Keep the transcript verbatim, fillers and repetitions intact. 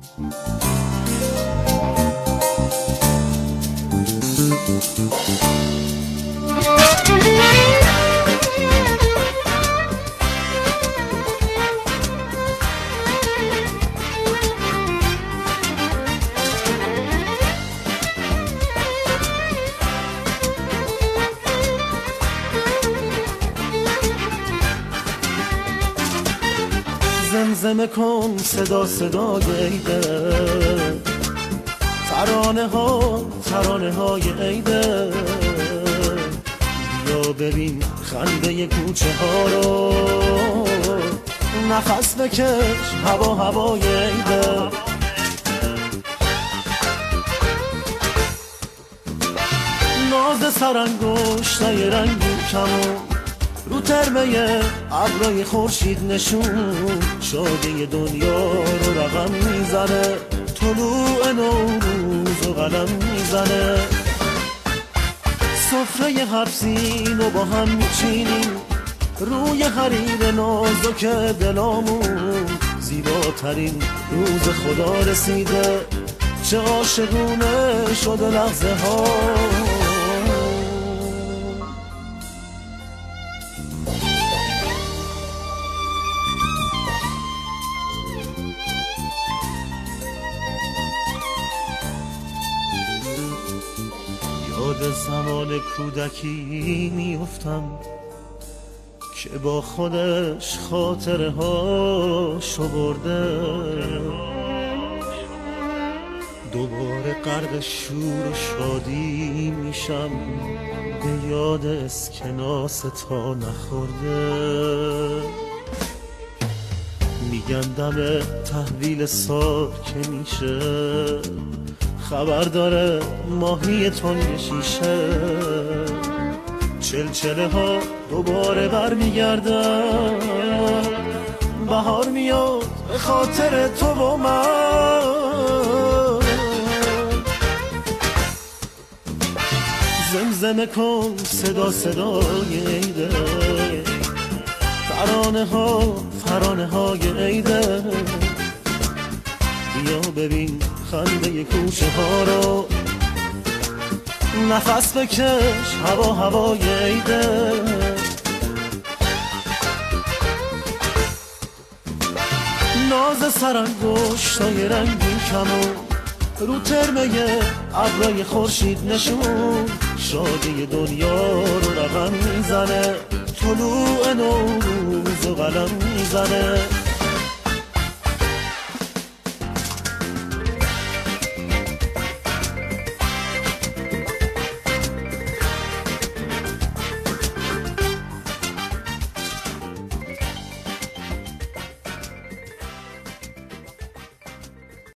زمزمه کن صدا صدای عیده، ترانه ها ترانه های عیده. بیا ببین خنده کوچه ها رو، نفس بکش هوا هوای عیده. ناز سرانگشتای رنگی کمون رو ترمه ابرای خورشید نشون، شادی دنیا رو رقم میزنه، طلوع نوروز و قلم میزنه. سفره هفسین و با هم میچینیم روی حریر نازک دلامون. زیباترین روز خدا رسیده، چه عاشقونه شده لحظه ها. یاد زمان کودکی میافتم که با خودش خاطره هاشو برده. دوباره غرق شور و شادی میشم، به یاد اسکناس تا نخورده. میگن دم تحویل سال که میشه، خبر داره ماهی تنگ شیشه. چلچله ها دوباره بر میگردن، بهار میاد به خاطر تو و من. زمزمه کن صدا صدای عیده، ترانه ها ترانه های عیده. بیا ببین خنده کوچه ها رو، نفس بکش هوا هوای عیده. ناز سرانگشتای رنگین کمون رو ترمه ابرای خورشید نشون، شادی دنیا رو رقم میزنه، طلوع نوروز و قلم میزنه.